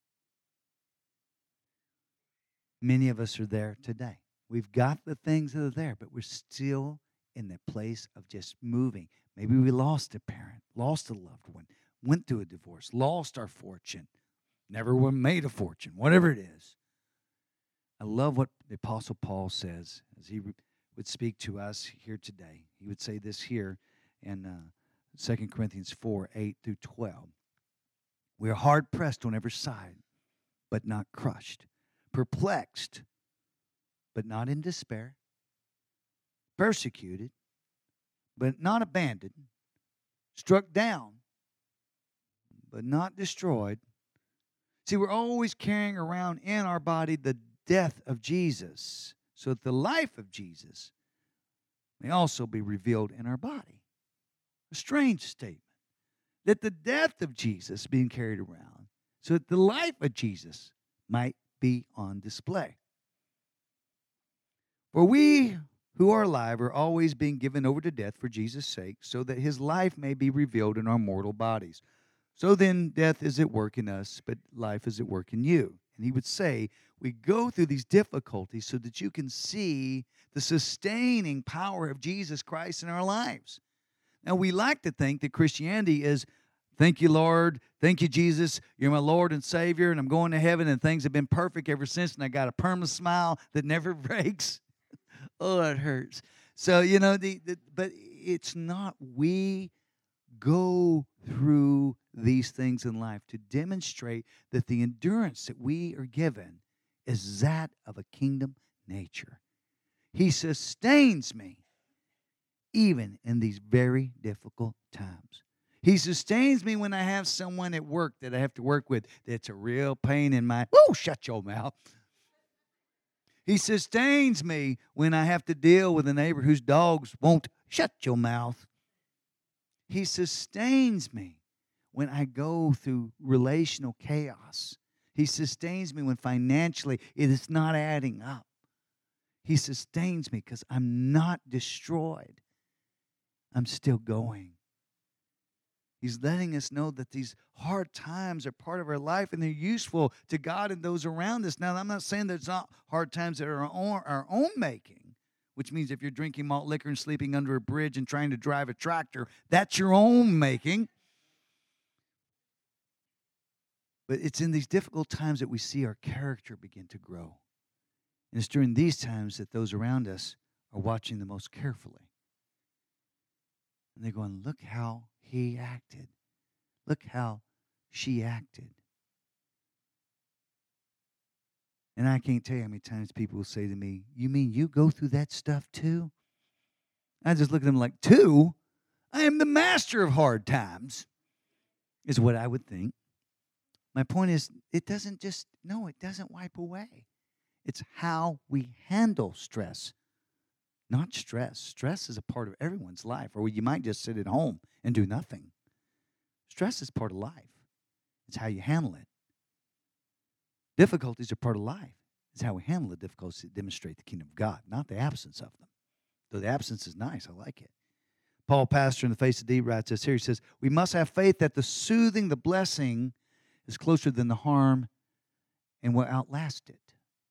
Many of us are there today. We've got the things that are there, but we're still in the place of just moving. Maybe we lost a parent, lost a loved one, went through a divorce, lost our fortune, never were made a fortune, whatever it is. I love what the Apostle Paul says as he would speak to us here today. He would say this here in uh, Second Corinthians four, eight through twelve. We are hard pressed on every side, but not crushed, perplexed, but not in despair, persecuted, but not abandoned, struck down, but not destroyed. See, we're always carrying around in our body the death of Jesus, so that the life of Jesus may also be revealed in our body. A strange statement, that the death of Jesus being carried around, so that the life of Jesus might be on display. For we who are alive are always being given over to death for Jesus' sake, so that his life may be revealed in our mortal bodies. So then death is at work in us, but life is at work in you. And he would say, we go through these difficulties so that you can see the sustaining power of Jesus Christ in our lives. Now, we like to think that Christianity is, thank you, Lord, thank you, Jesus, you're my Lord and Savior, and I'm going to heaven, and things have been perfect ever since, and I got a permanent smile that never breaks. Oh, it hurts. So, you know, the, the but it's not. We go through these things in life to demonstrate that the endurance that we are given is that of a kingdom nature. He sustains me even in these very difficult times. He sustains me when I have someone at work that I have to work with that's a real pain in my, whoa, shut your mouth. He sustains me when I have to deal with a neighbor whose dogs won't shut your mouth. He sustains me when I go through relational chaos. He sustains me when financially it is not adding up. He sustains me because I'm not destroyed. I'm still going. He's letting us know that these hard times are part of our life and they're useful to God and those around us. Now, I'm not saying there's not hard times that are our own, our own making, which means if you're drinking malt liquor and sleeping under a bridge and trying to drive a tractor, that's your own making. But it's in these difficult times that we see our character begin to grow. And it's during these times that those around us are watching the most carefully. And they're going, look how he acted. Look how she acted. And I can't tell you how many times people will say to me, you mean you go through that stuff too? I just look at them like, too? I am the master of hard times, is what I would think. My point is, it doesn't just, no, it doesn't wipe away. It's how we handle stress. Not stress. Stress is a part of everyone's life, or you might just sit at home and do nothing. Stress is part of life. It's how you handle it. Difficulties are part of life. It's how we handle the difficulties that demonstrate the kingdom of God, not the absence of them. Though the absence is nice, I like it. Paul, pastor in the Face of Deep, writes this here. He says, we must have faith that the soothing, the blessing is closer than the harm and will outlast it.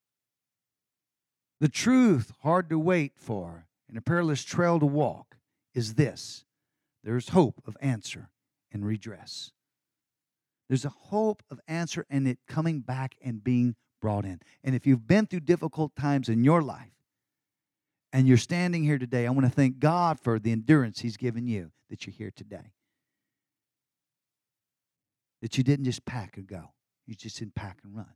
The truth, hard to wait for, and a perilous trail to walk, is this. There's hope of answer and redress. There's a hope of answer and it coming back and being brought in. And if you've been through difficult times in your life and you're standing here today, I want to thank God for the endurance he's given you that you're here today. That you didn't just pack and go. You just didn't pack and run.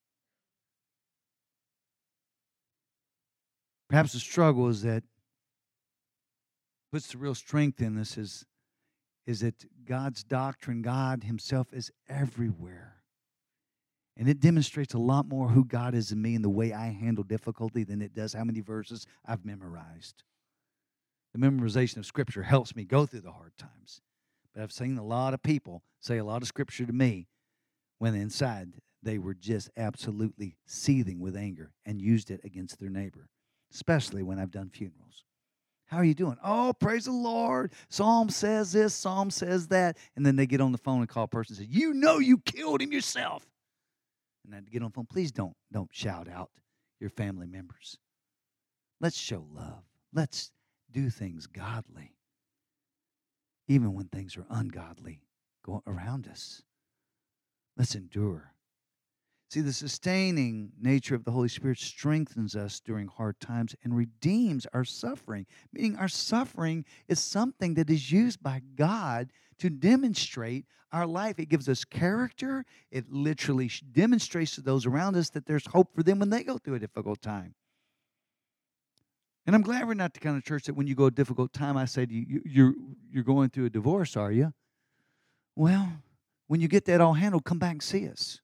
Perhaps the struggle is that puts the real strength in this is, is that God's doctrine, God himself is everywhere. And it demonstrates a lot more who God is in me and the way I handle difficulty than it does how many verses I've memorized. The memorization of Scripture helps me go through the hard times. But I've seen a lot of people say a lot of Scripture to me when inside they were just absolutely seething with anger and used it against their neighbor. Especially when I've done funerals. How are you doing? Oh, praise the Lord. Psalm says this, Psalm says that. And then they get on the phone and call a person and say, you know you killed him yourself. And I get on the phone. Please don't, don't shout out your family members. Let's show love. Let's do things godly, even when things are ungodly going around us. Let's endure. See, the sustaining nature of the Holy Spirit strengthens us during hard times and redeems our suffering, meaning our suffering is something that is used by God to demonstrate our life. It gives us character. It literally demonstrates to those around us that there's hope for them when they go through a difficult time. And I'm glad we're not the kind of church that when you go a difficult time, I say to you, you're, you're going through a divorce, are you? Well, when you get that all handled, come back and see us.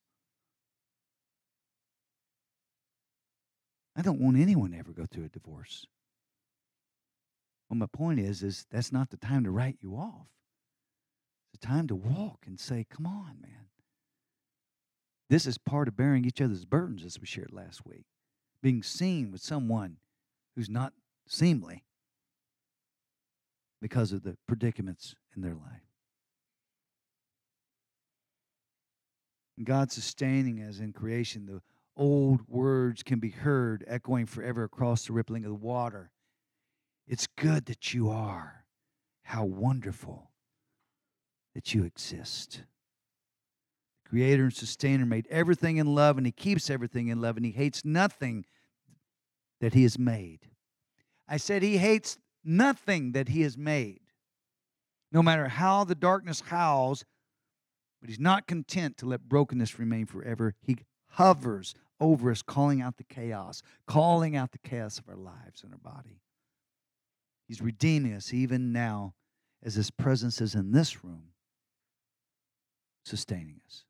I don't want anyone to ever go through a divorce. Well, my point is, is that's not the time to write you off. It's the time to walk and say, come on, man. This is part of bearing each other's burdens, as we shared last week. Being seen with someone who's not seemly because of the predicaments in their life. And God sustaining us in creation, the old words can be heard echoing forever across the rippling of the water. It's good that you are. How wonderful that you exist. The Creator and Sustainer made everything in love, and He keeps everything in love, and He hates nothing that He has made. I said He hates nothing that He has made. No matter how the darkness howls, but He's not content to let brokenness remain forever. He hovers over us, calling out the chaos, calling out the chaos of our lives and our body. He's redeeming us even now as His presence is in this room, sustaining us.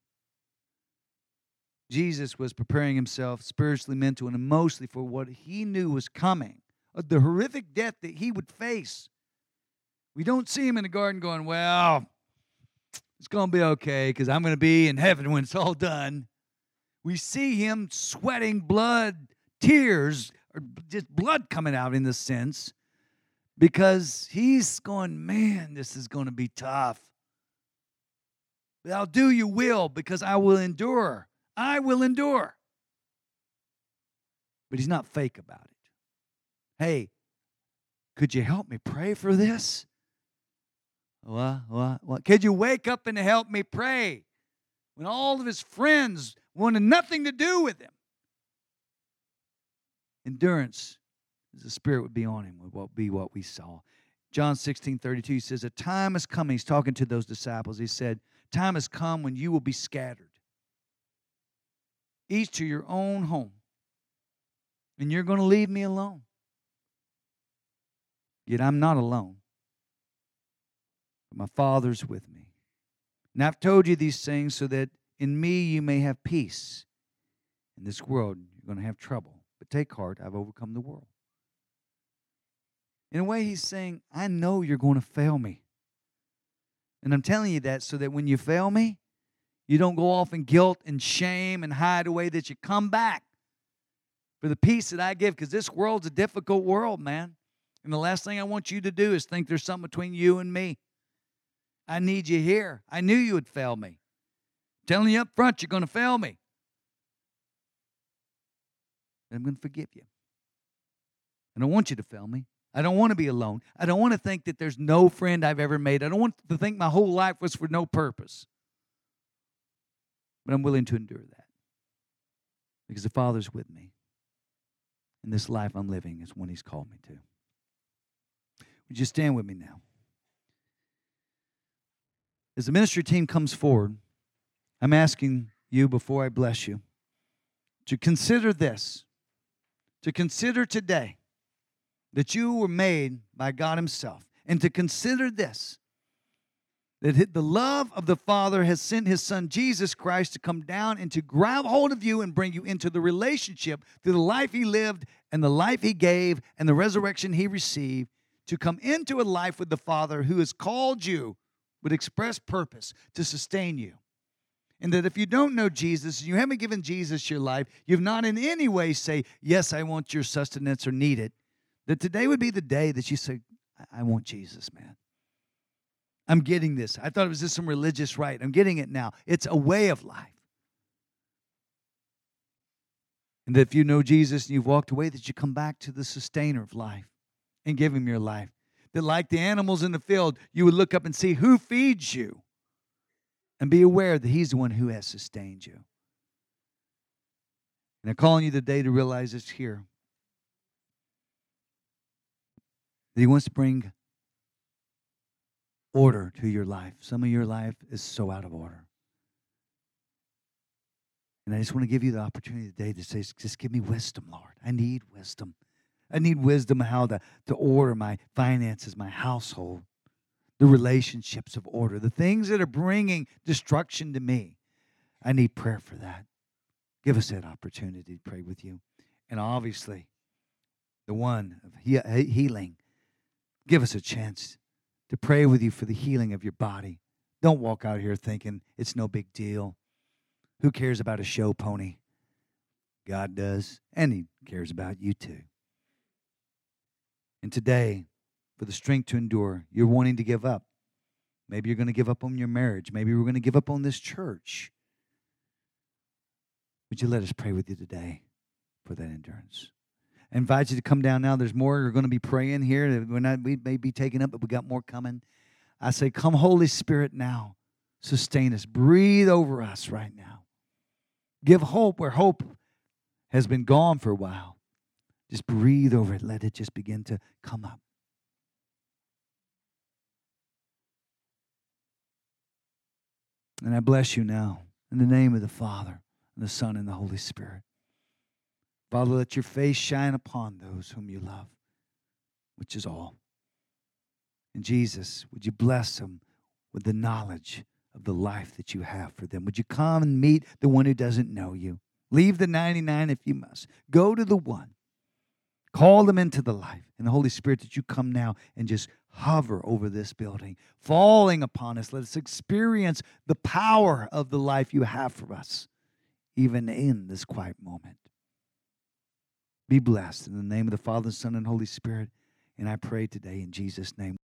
Jesus was preparing Himself spiritually, mentally, and emotionally for what He knew was coming, the horrific death that He would face. We don't see Him in the garden going, well, it's going to be okay because I'm going to be in heaven when it's all done. We see Him sweating blood, tears, or just blood coming out in this sense, because He's going, man, this is going to be tough. But I'll do your will because I will endure. I will endure. But He's not fake about it. Hey, could you help me pray for this? What, what, what? Could you wake up and help me pray? When all of His friends wanted nothing to do with Him. Endurance, as the Spirit would be on Him, would be what we saw. John sixteen thirty-two, He says, a time is coming. He's talking to those disciples. He said, time has come when you will be scattered, each to your own home. And you're going to leave me alone. Yet I'm not alone. But my Father's with me. And I've told you these things so that in me you may have peace. In this world you're going to have trouble. But take heart, I've overcome the world. In a way, He's saying, I know you're going to fail me. And I'm telling you that so that when you fail me, you don't go off in guilt and shame and hide away, that you come back for the peace that I give, because this world's a difficult world, man. And the last thing I want you to do is think there's something between you and me. I need you here. I knew you would fail me. I'm telling you up front, you're going to fail me. And I'm going to forgive you. I don't want you to fail me. I don't want to be alone. I don't want to think that there's no friend I've ever made. I don't want to think my whole life was for no purpose. But I'm willing to endure that because the Father's with me. And this life I'm living is one He's called me to. Would you stand with me now? As the ministry team comes forward, I'm asking you, before I bless you, to consider this, to consider today that you were made by God Himself, and to consider this, that the love of the Father has sent His Son, Jesus Christ, to come down and to grab hold of you and bring you into the relationship through the life He lived and the life He gave and the resurrection He received, to come into a life with the Father who has called you with express purpose to sustain you. And that if you don't know Jesus, you haven't given Jesus your life, you've not in any way say, yes, I want your sustenance or need it, That today would be the day that you say, I, I want Jesus, man. I'm getting this. I thought it was just some religious rite. I'm getting it now. It's a way of life. And that if you know Jesus and you've walked away, that you come back to the sustainer of life and give him your life. That like the animals in the field, you would look up and see who feeds you and be aware that he's the one who has sustained you. And I'm calling you today to realize it's here. That he wants to bring order to your life. Some of your life is so out of order. And I just want to give you the opportunity today to say, just give me wisdom, Lord. I need wisdom. I need wisdom on how to, to order my finances, my household, the relationships of order, the things that are bringing destruction to me. I need prayer for that. Give us that opportunity to pray with you. And obviously, the one of he- healing, give us a chance to pray with you for the healing of your body. Don't walk out here thinking it's no big deal. Who cares about a show pony? God does, and he cares about you too. And today, for the strength to endure, you're wanting to give up. Maybe you're going to give up on your marriage. Maybe we're going to give up on this church. Would you let us pray with you today for that endurance? I invite you to come down now. There's more. You're going to be praying here. We're not, we may be taking up, but we got more coming. I say, come Holy Spirit now. Sustain us. Breathe over us right now. Give hope where hope has been gone for a while. Just breathe over it. Let it just begin to come up. And I bless you now in the name of the Father, and the Son, and the Holy Spirit. Father, let your face shine upon those whom you love, which is all. And Jesus, would you bless them with the knowledge of the life that you have for them? Would you come and meet the one who doesn't know you? Leave the ninety-nine if you must. Go to the one. Call them into the life. And the Holy Spirit, that you come now and just hover over this building, falling upon us. Let us experience the power of the life you have for us, even in this quiet moment. Be blessed in the name of the Father, Son, and Holy Spirit. And I pray today in Jesus' name.